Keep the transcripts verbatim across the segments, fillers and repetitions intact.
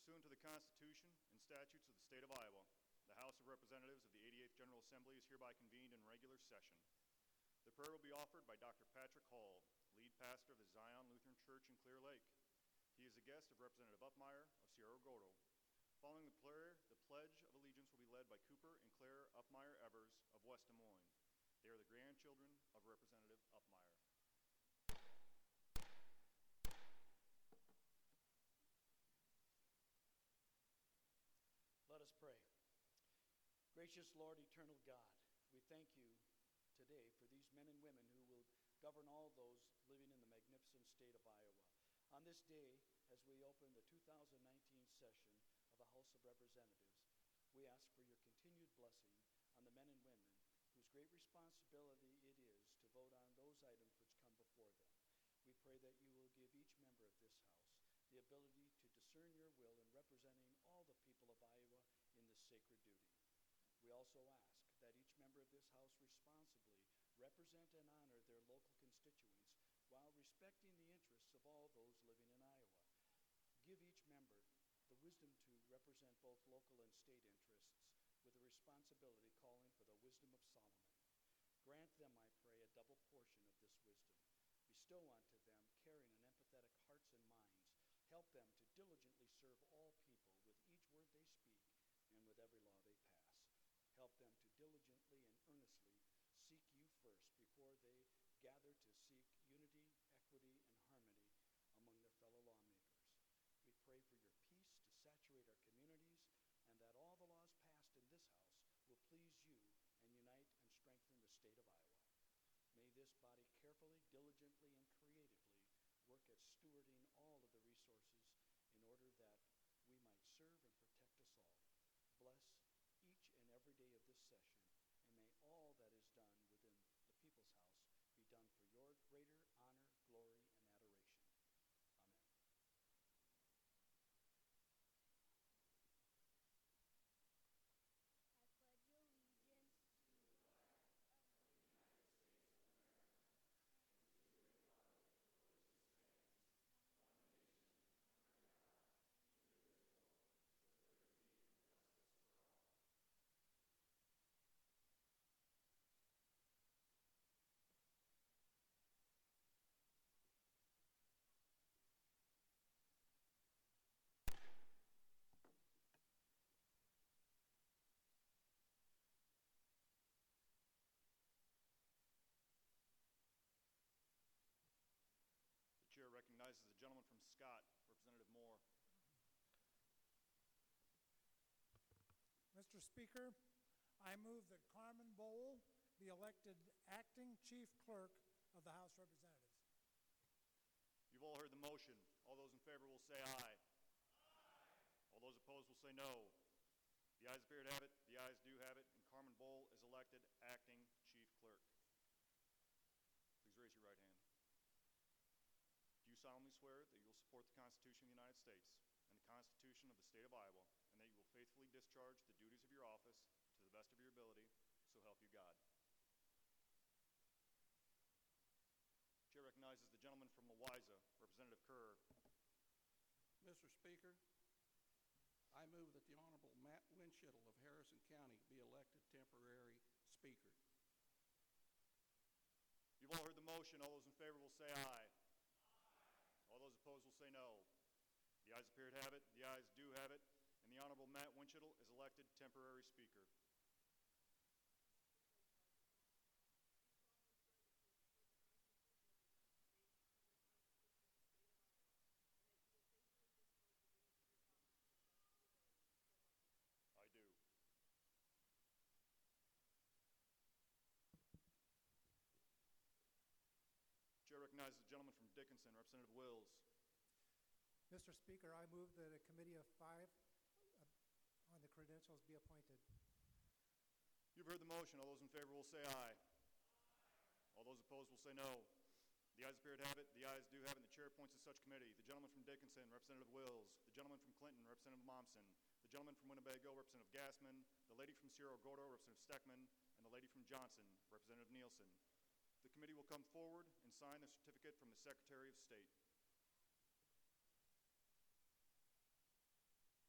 Pursuant to the Constitution and statutes of the state of Iowa, the House of Representatives of the eighty-eighth General Assembly is hereby convened in regular session. The prayer will be offered by Doctor Patrick Hall, lead pastor of the Zion Lutheran Church in Clear Lake. He is a guest of Representative Upmeyer of Cerro Gordo. Following the prayer, the Pledge of Allegiance will be led by Cooper and Claire Upmeyer Evers of West Des Moines. They are the grandchildren of Representative Upmeyer. Let us pray. Gracious Lord, eternal God, we thank you today for these men and women who will govern all those living in the magnificent state of Iowa. On this day, as we open the two thousand nineteen session of the House of Representatives, we ask for your continued blessing on the men and women whose great responsibility it is to vote on those items which come before them. We pray that you will give each member of this House the ability to discern your will in representing all the people of Iowa in this sacred duty. We also ask that each member of this House responsibly represent and honor their local constituents while respecting the interests of all those living in Iowa. Give each member the wisdom to represent both local and state interests with a responsibility calling for the wisdom of Solomon. Grant them, I pray, a double portion of this wisdom. Bestow unto them caring and empathetic hearts and minds. Help them to diligently serve all people with each word they speak and with every law they pass. Help them to diligently and earnestly seek you first before they gather to seek unity, equity, and harmony among their fellow lawmakers. We pray for your peace to saturate our communities and that all the laws passed in this House will please you and unite and strengthen the state of Iowa. May this body carefully, diligently, and creatively work at stewarding all of the resources in order that we might serve and protect us all. Bless each and every day of this session, and may all that is done within the People's House be done for your greater honor, glory, and adoration. Amen. I pledge allegiance to the flag of the United States of America and to the republic for which it stands, one nation, under God, indivisible, with liberty and justice for all. The chair recognizes the gentleman from Scott, Representative Moore. Mister Speaker, I move that Carmen Bowl be elected acting chief clerk of the House of Representatives. You've all heard the motion. All those in favor will say aye. Aye. All those opposed will say no. The ayes appear to have it, the ayes do have it, and Carmen Bowl is elected acting chief clerk. Please raise your right hand. Do you solemnly swear that you will support the Constitution of the United States and the Constitution of the state of Iowa, and that you will faithfully discharge the duties of your office to the best of your ability, so help you God? Chair recognizes the gentleman from Louisa, Representative Kerr. Mister Speaker, I move that the Honorable Matt Winchittle of Harrison County be elected temporary speaker. You've all heard the motion. All those in favor will say aye. Aye. All those opposed will say no. The ayes appear to have it, the ayes do have it, and the Honorable Matt Winchittle is elected temporary speaker. I do. Chair recognizes the gentleman from Dickinson, Representative Wills. Mister Speaker, I move that a committee of five uh, on the credentials be appointed. You've heard the motion. All those in favor will say aye. Aye. All those opposed will say no. The ayes appear to have it, the ayes do have it, and the chair appoints to such committee the gentleman from Dickinson, Representative Wills, the gentleman from Clinton, Representative Momsen, the gentleman from Winnebago, Representative Gassman, the lady from Cerro Gordo, Representative Steckman, and the lady from Johnson, Representative Nielsen. The committee will come forward and sign the certificate from the Secretary of State.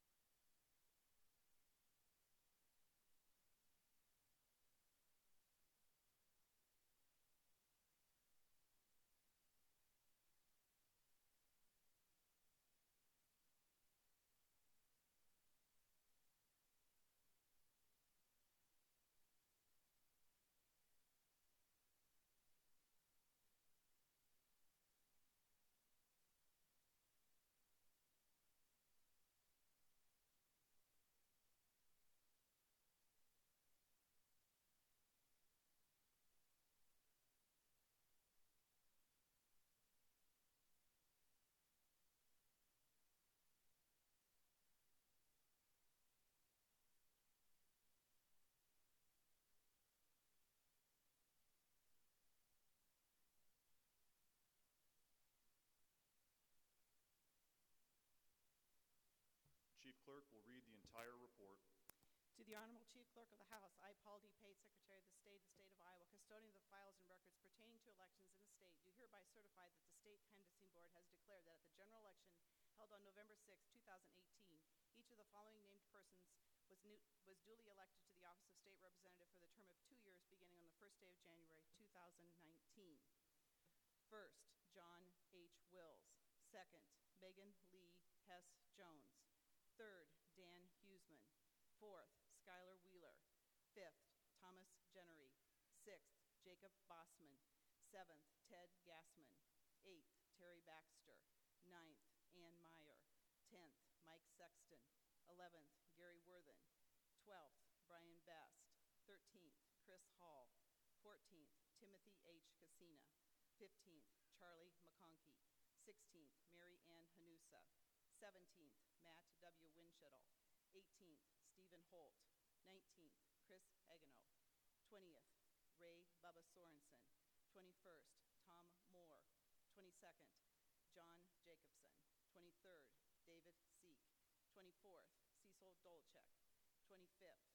Clerk will read the entire report. To the Honorable Chief Clerk of the House, I, Paul D. Pate, Secretary of the State, the State of Iowa, custodian of the files and records pertaining to elections in the state, do hereby certify that the State Canvassing Board has declared that at the general election held on November sixth, two thousand eighteen, each of the following named persons was, new, was duly elected to the office of State Representative for the term of two years beginning on the first day of January two thousand nineteen. First, John H. Wills. Second, Megan Lee Hess Jones. Third, Dan Huseman. Fourth, Skylar Wheeler. Fifth, Thomas Jennery. Sixth, Jacob Bossman. Seventh, Ted Gassman. Eighth, Terry Baxter. Ninth, Ann Meyer. Tenth, Mike Sexton. Eleventh, Gary Worthen. Twelfth, Brian Best. Thirteenth, Chris Hall. Fourteenth, Timothy H. Cassina. Fifteenth, Charlie McConkey. Sixteenth, Mary Ann Hanusa. Seventeenth, Matt W. Winchittle. Eighteenth, Stephen Holt. Nineteenth, Chris Hagano. Twentieth, Ray Bubba Sorensen. Twenty-first, Tom Moore. Twenty-second, John Jacobson. Twenty-third, David Seek. Twenty-fourth, Cecil Dolchek. Twenty-fifth,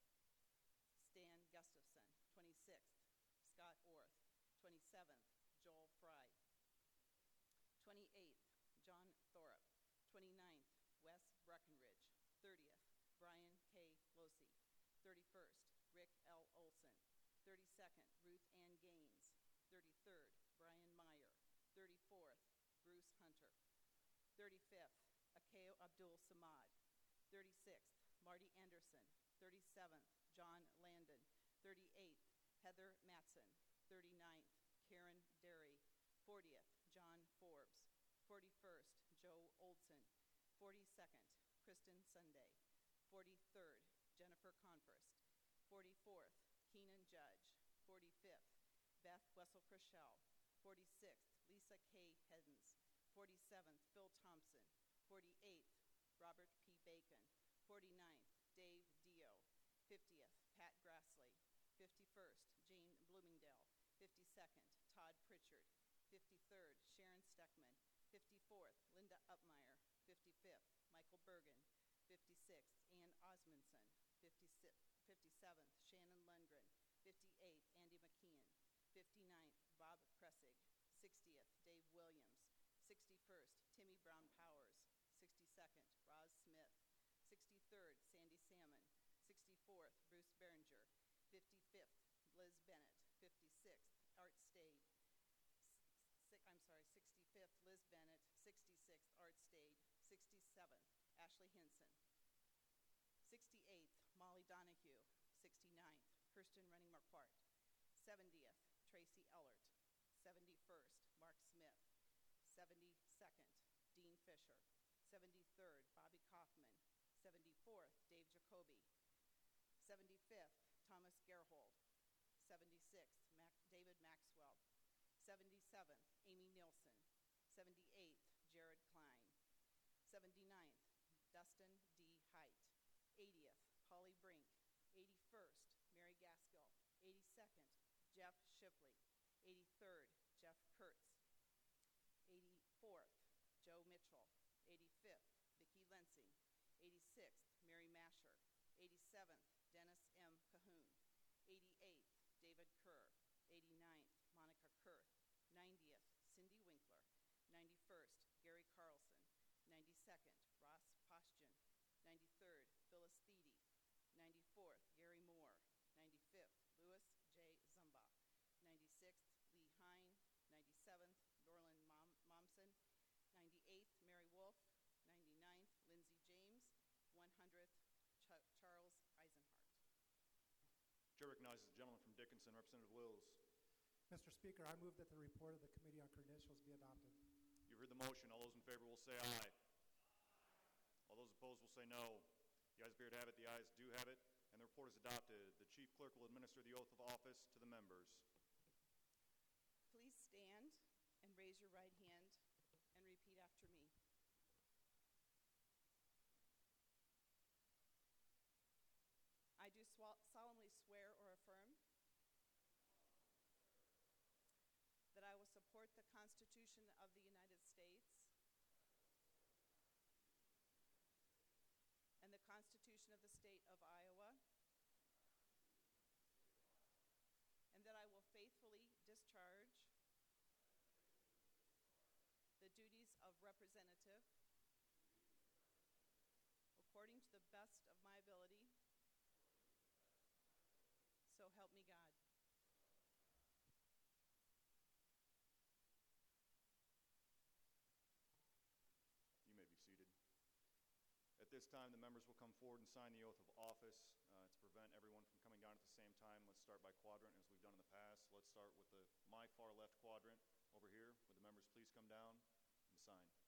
Stan Gustafson. Twenty-sixth, Scott Orth. Twenty-seventh, Joel Fry. Twenty-eighth, John Thorup. Twenty-ninth, Wes Breckenridge. Thirtieth, Brian K. Losey. Thirty-first, Rick L. Olson. Thirty-second, Ruth Ann Gaines. Thirty-third, Brian Meyer. Thirty-fourth, Bruce Hunter. Thirty-fifth, Akeo Abdul Samad. Thirty-sixth, Marty Anderson. Thirty-seventh, John Landon. Thirty-eighth, Heather Matson. Thirty-ninth, Karen Derry. Fortieth, John Forbes. Forty-first, Joe Oldson. Forty-second, Kristen Sunday. Forty-third, Jennifer Converse. Forty-fourth, Keenan Judge. Forty-fifth, Beth Wessel Chrishell. Forty-sixth, Lisa K. Hedens. Forty-seventh, Phil Thompson. Forty-eighth, Robert P. Bacon. Forty-ninth, Dave Dio. Fiftieth, Pat Grassley. Fifty-first, Jane Bloomingdale. Fifty-second, Todd Pritchard. Fifty-third, Sharon Steckman. Fifty-fourth, Linda Upmeyer. Fifty-fifth, Michael Bergen. Fifty-sixth, Ann Osmondson. Fifty-seventh, Shannon Lundgren. Fifty-eighth, Andy McKeon. Fifty-ninth, Bob Kressig. Sixtieth, Dave Williams. Sixty-first, Timmy Brown Powers. Sixty-second, Roz Smith. Sixty-third, Sandy Salmon. Sixty-fourth, Bruce Behringer. Fifty-fifth, Liz Bennett. Fifty-sixth, Art Stade. Si- I'm sorry, sixty-fifth, Liz Bennett. Sixty-sixth, Art Stade. Sixty-seventh, Ashley Hinson. Sixty-eighth, Molly Donahue. Sixty-ninth, Kirsten Running Marquardt. Seventieth, Tracy Ellert. Seventy-first, Mark Smith. Seventy-second, Dean Fisher. Seventy-third, Bobby Kaufman. Seventy-fourth, Dave Jacoby. Seventy-fifth, Thomas Gerhold. Seventy-sixth, Mac- David Maxwell. Seventy-seventh, Amy Nielsen. Seventy-eighth, Jared Klein. Seventy-ninth, Dustin D. Height. eightieth, Polly Brink. eighty-first, Mary Gaskill. eighty-second, Jeff Shipley. eighty-third, Jeff Kurtz. eighty-fourth, Joe Mitchell. eighty-fifth, Vicki Lensing. eighty-sixth, Mary Masher. eighty-seventh, Dennis M. Cahoon. eighty-eighth, David Kerr. eighty-ninth, Monica Kurth. ninetieth, Cindy Winkler. ninety-first, Gary Carlson. ninety-second, Ross Postian. ninety-third, Phyllis Theedy. ninety-fourth, Gary Moore. ninety-fifth, Louis J. Zumba. ninety-sixth, Lee Hine. ninety-seventh, Dorlin Mom- Momsen. ninety-eighth, Mary Wolf. ninety-ninth, Lindsey James. one hundredth, Ch- Charles Eisenhart. Chair recognizes the gentleman from Dickinson, Representative Wills. Mister Speaker, I move that the report of the Committee on Credentials be adopted. You've heard the motion. All those in favor will say aye. All those opposed will say no. The ayes appear to have it. The ayes do have it, and the report is adopted. The Chief Clerk will administer the oath of office to the members. Please stand and raise your right hand and repeat after me. I do swal- solemnly swear or affirm that I will support the Constitution of the United States and the Constitution of the State of Iowa, and that I will faithfully discharge the duties of representative according to the best of my ability, so help me God. You may be seated. At this time, the members will come forward and sign the oath of office. Uh, to prevent everyone from coming down at the same time, let's start by quadrant as we've done in the past. Let's start with the my far left quadrant over here. Would the members please come down and sign?